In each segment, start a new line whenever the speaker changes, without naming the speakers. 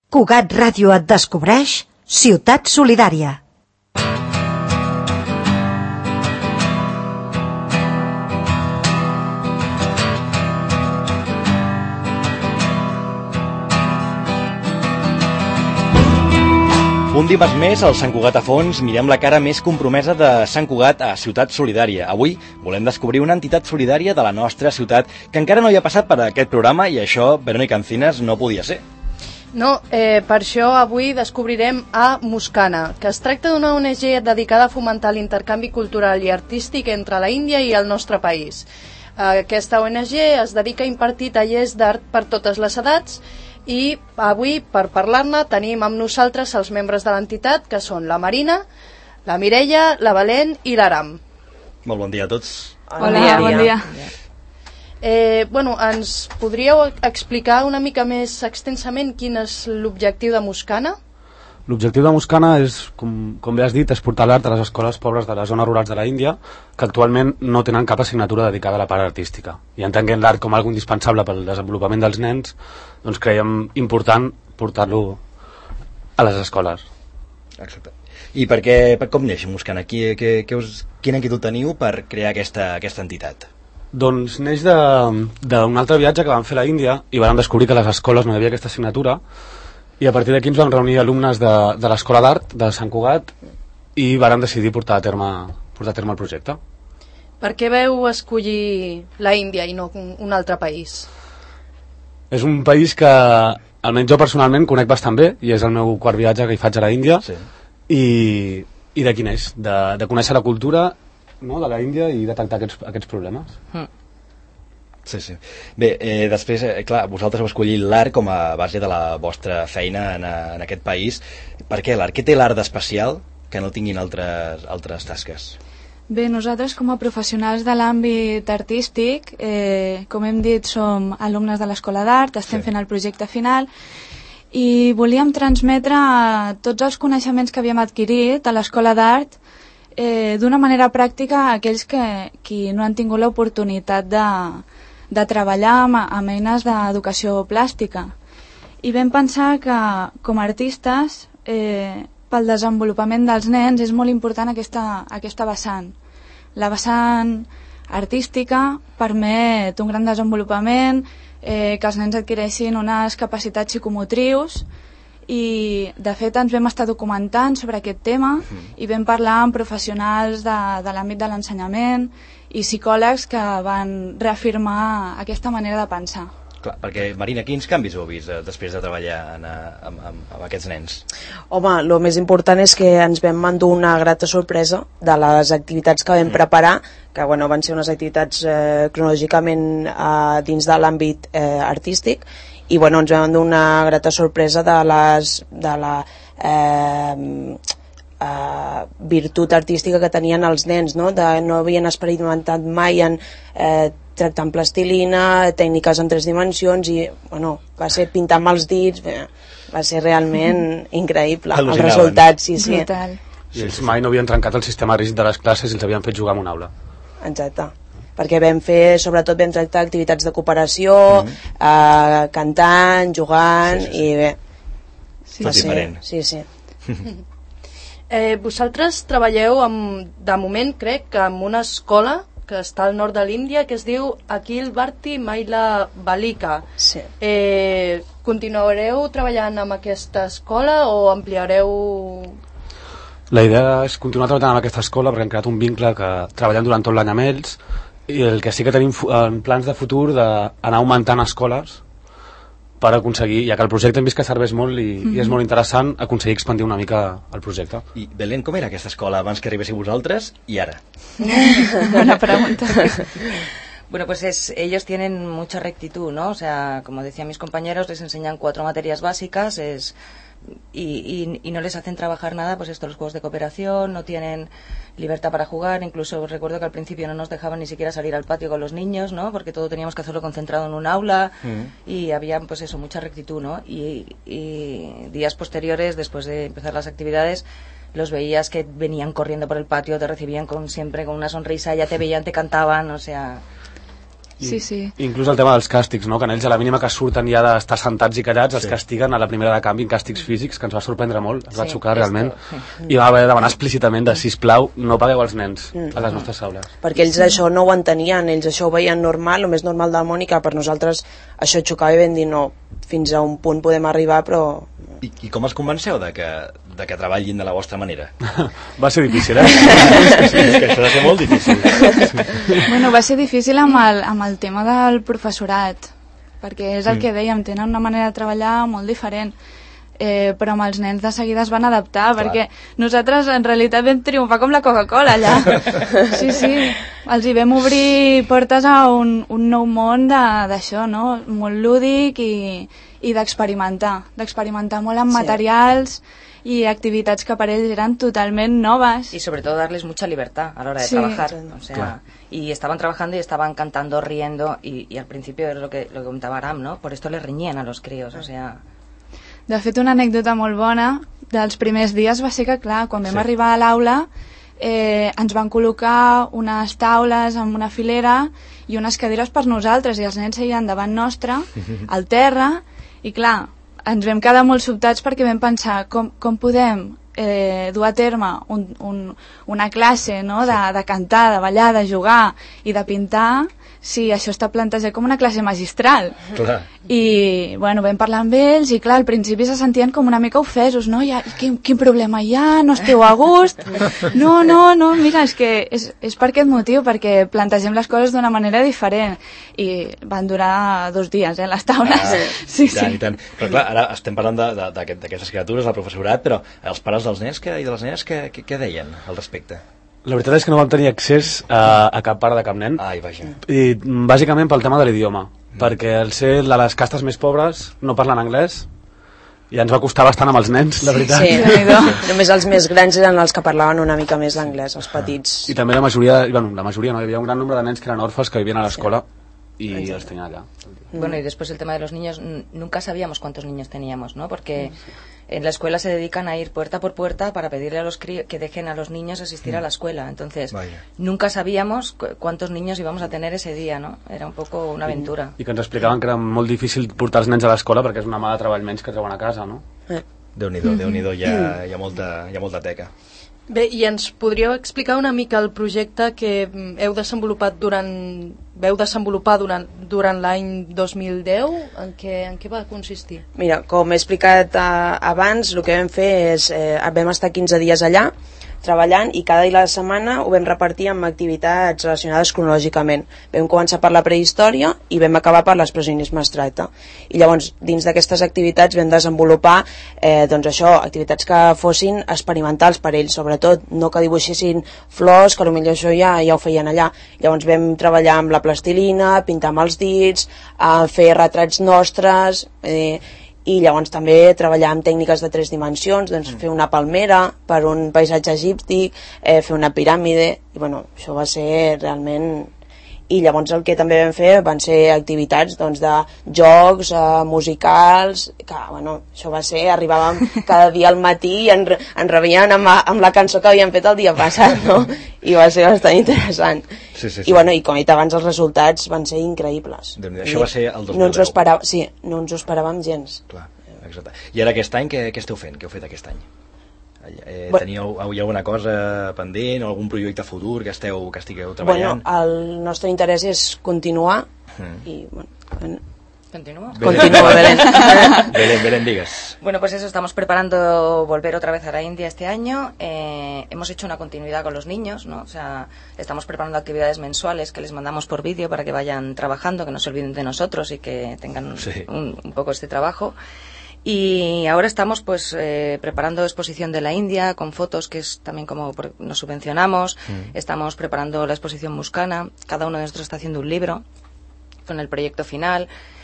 Cugat Ràdio et descobreix Ciutat Solidària.
Un dimarts més, al Sant Cugat a fons, mirem la cara més compromesa de Sant Cugat a Ciutat Solidària. Avui volem descobrir una entitat solidària de la nostra ciutat que encara no hi ha passat per aquest programa i això, Verònica Encinas, no podia ser.
No, per això avui descobrirem a Muscana, que es tracta d'una ONG dedicada a fomentar l'intercanvi cultural i artístic entre la Índia i el nostre país. Aquesta ONG es dedica a impartir tallers d'art per totes les edats i avui, per parlar-ne, tenim amb nosaltres els membres de l'entitat, que són la Marina, la Mireia, la Valent i l'Aram.
Molt bon dia a tots.
Hola, bon dia. Ens podríeu explicar una mica més extensament quin és l'objectiu de Muscana?
L'objectiu de Muscana és, com bé has dit, és portar l'art a les escoles pobres de les zones rurals de la Índia, que actualment no tenen cap assignatura dedicada a la part artística. I entenent l'art com algo indispensable pel desenvolupament dels nens, doncs creiem important portar-lo a les escoles.
Exacte. I com neix Muscana? Quina inquietud teniu per crear aquesta entitat?
Doncs neix d'un altre viatge que vam fer a la Índia i vam descobrir que a les escoles no hi havia aquesta assignatura i a partir d'aquí ens vam reunir alumnes de l'Escola d'Art de Sant Cugat i vàrem decidir portar a terme el projecte.
Per què veu escollir la Índia i no un altre país?
És un país que almenys jo personalment conec bastant bé i és el meu quart viatge que hi faig a la Índia. Sí. I d'aquí neix, de conèixer la cultura, no, de la Índia i de tractar aquests problemes.
Sí. Bé, després, clar, vosaltres heu escollit l'art com a base de la vostra feina en aquest país. Per què l'art? Què té l'art d'especial que no tinguin altres tasques?
Bé, nosaltres com a professionals de l'àmbit artístic, com hem dit, som alumnes de l'Escola d'Art, estem fent el projecte final i volíem transmetre tots els coneixements que havíem adquirit a l'Escola d'Art d'una manera pràctica a aquells qui no han tingut l'oportunitat de treballar amb eines d'educació plàstica. I vam pensar que, com a artistes, pel desenvolupament dels nens és molt important aquesta vessant. La vessant artística permet un gran desenvolupament, que els nens adquireixin unes capacitats psicomotrius i, de fet, ens vam estar documentant sobre aquest tema i vam parlar amb professionals de l'àmbit de l'ensenyament i psicòlegs que van reafirmar aquesta manera de pensar.
Clar, perquè, Marina, quins canvis heu vist després de treballar amb aquests nens?
Home, el més important és que ens vam endur una grata sorpresa de les activitats que vam preparar, que van ser unes activitats cronològicament dins de l'àmbit artístic, i ens vam endur una grata sorpresa de la virtut artística que tenien els nens, no havien experimentat mai en tractar amb plastilina, tècniques en 3 dimensions i va ser pintar amb els dits, va ser realment increïble el resultat. Sí.
I ells mai no havien trencat el sistema rígid de les classes i els havien fet jugar en una aula.
Exacte, perquè sobretot vam tractar activitats de cooperació, cantant, jugant i bé,
va ser diferent.
Sí.
Vosaltres treballeu de moment, crec, que en una escola que està al nord de l'Índia que es diu Akhil Bharti Mahila Balika.
Sí.
Continuareu treballant amb aquesta escola o ampliareu?
La idea és continuar treballant amb aquesta escola perquè hem creat un vincle que treballem durant tot l'any amb ells i el que sí que tenim en plans de futur d'anar augmentant escoles per aconseguir, ja que el projecte hem vist que serveix molt i és molt interessant, aconseguir expandir una mica el projecte.
I, Belén, com era aquesta escola abans que arribéssiu vosaltres i ara?
Buena pregunta.
Bueno, pues ellos tienen mucha rectitud, ¿no? O sea, como decían mis compañeros, les enseñan 4 materias básicas, y no les hacen trabajar nada, pues los juegos de cooperación, no tienen libertad para jugar, incluso recuerdo que al principio no nos dejaban ni siquiera salir al patio con los niños, ¿no? Porque todo teníamos que hacerlo concentrado en un aula y había mucha rectitud, ¿no? Y días posteriores, después de empezar las actividades, los veías que venían corriendo por el patio, te recibían siempre con una sonrisa, ya te veían, te cantaban, o sea...
Sí.
Inclús el tema dels càstigs, no? Que en ells a la mínima que surten ja d'estar sentats i callats els castiguen a la primera de canvi en càstigs físics, que ens va sorprendre molt, ens va xocar realment, i va haver de demanar explícitament de sisplau, no pagueu els nens a les nostres aules.
Perquè ells això no ho entenien, ells això ho veien normal, el més normal del món, i que per nosaltres això xocava i vam dir no, fins a un punt podem arribar, però...
I com els convenceu de que treballin de la vostra manera?
Va ser difícil,
És que això ha de ser molt difícil.
Bueno, va ser difícil amb el tema del professorat, perquè és el que dèiem, tenen una manera de treballar molt diferent. Però amb els nens de seguida es van adaptar, perquè nosaltres en realitat vam triomfar com la Coca-Cola allà. Sí, els hi vam obrir portes a un nou món d'això, no? Molt lúdic i d'experimentar molt amb materials y actividades que para ellos eran totalmente novas.
Y sobre todo darles mucha libertad a la hora de trabajar. O sea, y estaban trabajando y estaban cantando, riendo, y al principio es lo que comentaba Aram, ¿no? Por esto les reñían a los críos, o sea...
De fet, una anècdota molt bona dels primers dies va ser que, clar, quan vam arribar a l'aula ens van col·locar unes taules amb una filera i unes cadires per nosaltres, i els nens seien davant nostre, al terra, i clar, ens vam quedar molt sobtats perquè vam pensar com podem dur a terme una classe, no? de cantar, de ballar, de jugar i de pintar, si això està plantejat com una classe magistral.
Clar.
I bueno, vam parlar amb ells i clar, al principi se sentien com una mica ofesos, no? Quin problema hi ha? No esteu a gust? No, mira, és que és per aquest motiu, perquè plantegem les coses d'una manera diferent, i van durar 2 dies, les taules. Sí.
I tant. Però clar, ara estem parlant d'aquestes criatures, del professorat, però els pares dels nens i de les nenes què deien al respecte?
La veritat és que no vam tenir accés a cap part de cap nen.
Ai, vaja.
I bàsicament pel tema de l'idioma, perquè al ser de les castes més pobres no parlen anglès i ens va costar bastant amb els nens, la veritat.
Sí. Només els més grans eren els que parlaven una mica més l'anglès, els petits.
I també la majoria no, hi havia un gran nombre de nens que eren orfes que vivien a l'escola y los tenía allá.
Bueno, y después el tema de los niños, nunca sabíamos cuántos niños teníamos, ¿no? Porque en la escuela se dedican a ir puerta por puerta para pedirle a los que dejen a los niños asistir a la escuela. Entonces, nunca sabíamos cuántos niños íbamos a tener ese día, ¿no? Era un poco una aventura.
I que ens explicaven que era molt difícil portar els nens a l'escola perquè és una mà de treball menys que treuen a casa, no?
Déu-n'hi-do, hi ha molta teca.
Bé, i ens podríeu explicar una mica el projecte que veu desenvolupar durant l'any 2010? En què va consistir?
Mira, com he explicat abans, el que vam fer és vam estar 15 dies allà treballant, i cada dia de la setmana ho vam repartir amb activitats relacionades cronològicament. Vam començar per la prehistòria i vam acabar per l'expressionisme abstracte. I llavors, dins d'aquestes activitats vam desenvolupar doncs això, activitats que fossin experimentals per ells, sobretot, no que dibuixessin flors, que potser això ja ho feien allà. Llavors vam treballar amb la plastilina, pintar amb els dits, fer retrats nostres, i llavors també treballar amb tècniques de 3 dimensions, doncs fer una palmera per un paisatge egipci, fer una piràmide, i bueno, això va ser realment... I llavors el que també vam fer van ser activitats doncs, de jocs musicals, que bueno, això va ser, arribàvem cada dia al matí i ens rebien amb la cançó que havíem fet el dia passat, no? I va ser bastant interessant.
Sí.
I bueno, i com he dit abans, els resultats van ser increïbles.
Això va ser el 2010.
No ens ho esperàvem gens.
Clar, exacte. I ara aquest any què esteu fent? Què heu fet aquest any? Hi ha alguna cosa pendent o algun projecte futur que estigueu treballant?
Bueno, el nostre interès és continuar i bueno,
¿Continúa?
Belén, digas.
Bueno, pues eso, estamos preparando volver otra vez a la India este año. Hemos hecho una continuidad con los niños, ¿no? O sea, estamos preparando actividades mensuales que les mandamos por vídeo para que vayan trabajando, que no se olviden de nosotros y que tengan un poco este trabajo. Y ahora estamos pues preparando exposición de la India con fotos, que es también como nos subvencionamos. Estamos preparando la exposición Muscana. Cada uno de nosotros está haciendo un libro con el proyecto final.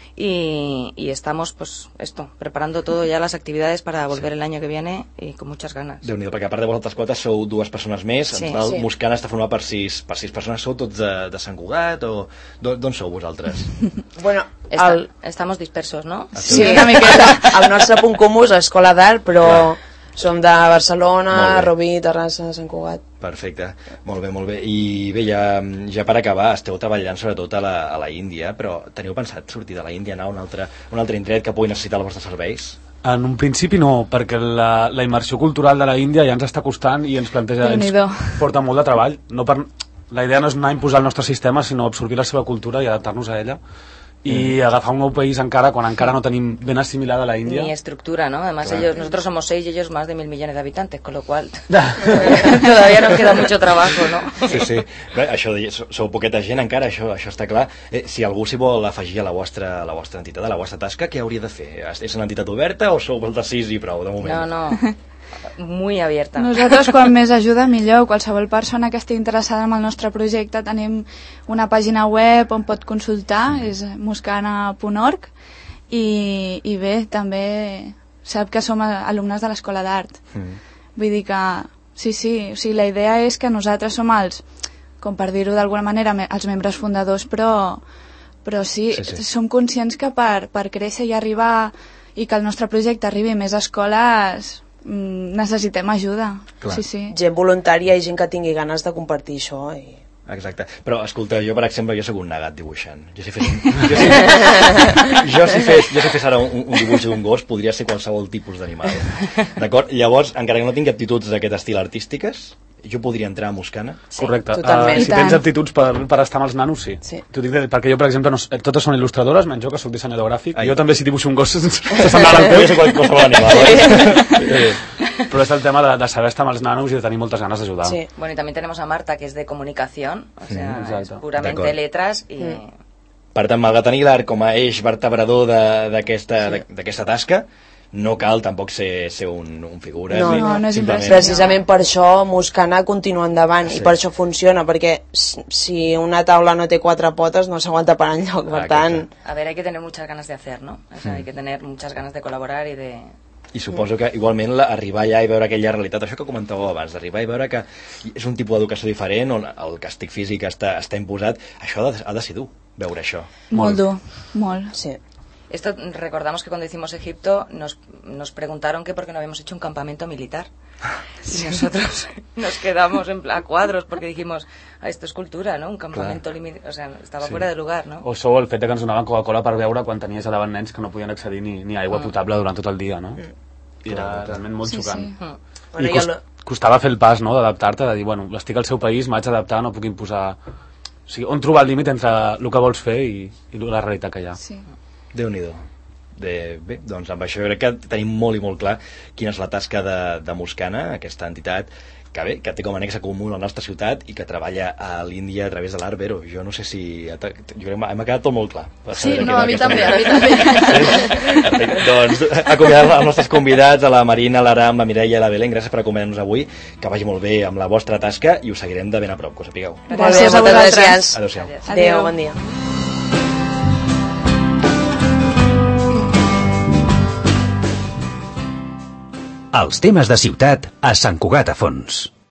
Y estamos pues preparando todo ya las actividades para volver el año que viene y con muchas ganas.
Déu-n'hi-do, perquè a part de vosaltres 4 sou 2 persones més. El Muscana està format per 6 persones. Sou tots de Sant Cugat o d'on sou vosaltres?
Bueno,
estamos dispersos, ¿no?
Sí, una miqueta. El nostre punt comú és l'Escola d'Art, però som de Barcelona, Rubí, Terrassa, Sant Cugat.
Perfecte, molt bé. I bé, ja per acabar, esteu treballant sobretot a la Índia, però teniu pensat sortir de la Índia, anar a un altre indret que pugui necessitar els vostres serveis?
En un principi no, perquè la immersió cultural de la Índia ja ens està costant i ens planteja, ens porta molt de treball. La idea no és anar a imposar el nostre sistema, sinó absorbir la seva cultura i adaptar-nos a ella. Y agafar un nuevo país cuando encara no tenim ben asimilada la India.
Ni estructura, ¿no? Además nosotros somos 6 y ellos más de 1.000 millones de habitantes, con lo cual todavía nos queda mucho trabajo, ¿no?
Sí. Bé, això sou poqueta gent encara, això està clar. Si algú s'hi vol afegir a la vostra entitat, a la vostra tasca, què hauria de fer? És una entitat oberta o sou els de 6 i prou, de moment?
No. Muy abierta.
Nosaltres, quan més ajuda, millor. Qualsevol persona que estigui interessada en el nostre projecte, tenim una pàgina web on pot consultar, és muscana.org, i bé, també sap que som alumnes de l'Escola d'Art. Vull dir que, sí, o sigui, la idea és que nosaltres som com per dir-ho d'alguna manera, els membres fundadors, però sí, som conscients que per créixer i arribar, i que el nostre projecte arribi a més escoles, necessitem ajuda. Sí.
Gent voluntària i gent que tingui ganes de compartir això
Exacte, però escolta, jo per exemple jo soc un negat dibuixant. Jo si fes ara un dibuix d'un gos podria ser qualsevol tipus d'animal, d'acord? Llavors, encara que no tingui aptituds d'aquest estil artístiques, jo podria entrar a Muscana?
Correcte, si tens aptituds per estar amb els nanos, sí. T'ho dic perquè jo, per exemple, totes són il·lustradores, menys jo, que soc dissenyador gràfic. Jo també, si dibuixo un gos, s'assemblarà al teu.
Qualsevol animal.
Però és el tema de saber estar amb els nanos i de tenir moltes ganes d'ajudar.
Sí. Bueno, y también tenemos a Marta, que es de comunicación, o sea, es puramente letras y...
Per tant, malgrat tenir l'art com a eix vertebrador d'aquesta tasca, no cal tampoc ser un figura.
No és impressionant.
Precisament per això Muscana continua endavant i per això funciona, perquè si una taula no té 4 potes no s'aguanta per enlloc, per tant...
A ver, hay que tener muchas ganas de hacer, ¿no? O sea, hay que tener muchas ganas de colaborar y de...
I suposo que igualment arribar allà i veure aquella realitat, això que comentàveu abans, d'arribar i veure que és un tipus d'educació diferent on el càstig físic està imposat, això ha de ser dur, veure això.
Molt dur, molt.
Sí.
Esto, recordamos que cuando hicimos Egipto nos preguntaron que por qué no habíamos hecho un campamento militar. Y nosotros nos quedamos a cuadros porque dijimos, esto es cultura, ¿no? Un campamento limitado, o sea, estaba fuera de lugar, ¿no?
O sou el fet que ens donaven Coca-Cola per beure quan tenies a davant nens que no podien accedir ni aigua potable durant tot el dia, no? I era realment molt xocant. I costava fer el pas, no?, d'adaptar-te, de dir, bueno, estic al seu país, m'haig d'adaptar, no puc imposar... O sigui, on trobar el límit entre el que vols fer i la realitat que hi ha.
Sí.
Déu-n'hi-do. Bé, doncs amb això crec que tenim molt i molt clar quina és la tasca de Muscana, aquesta entitat que té com a nexe comú la nostra ciutat i que treballa a l'Índia a través de l'art. Vero, jo no sé si... Jo crec que m'ha quedat tot molt clar.
Sí, no, a mi també.
Doncs acomiadar els nostres convidats, a la Marina, l'Aram, la Mireia i la Belén, gràcies per acompanyar-nos avui, que vagi molt bé amb la vostra tasca i us seguirem de ben a prop, que ho sapigueu.
Gràcies a vosaltres.
Adéu-siau.
Adéu, bon dia.
Els temes de ciutat a Sant Cugat a Fons.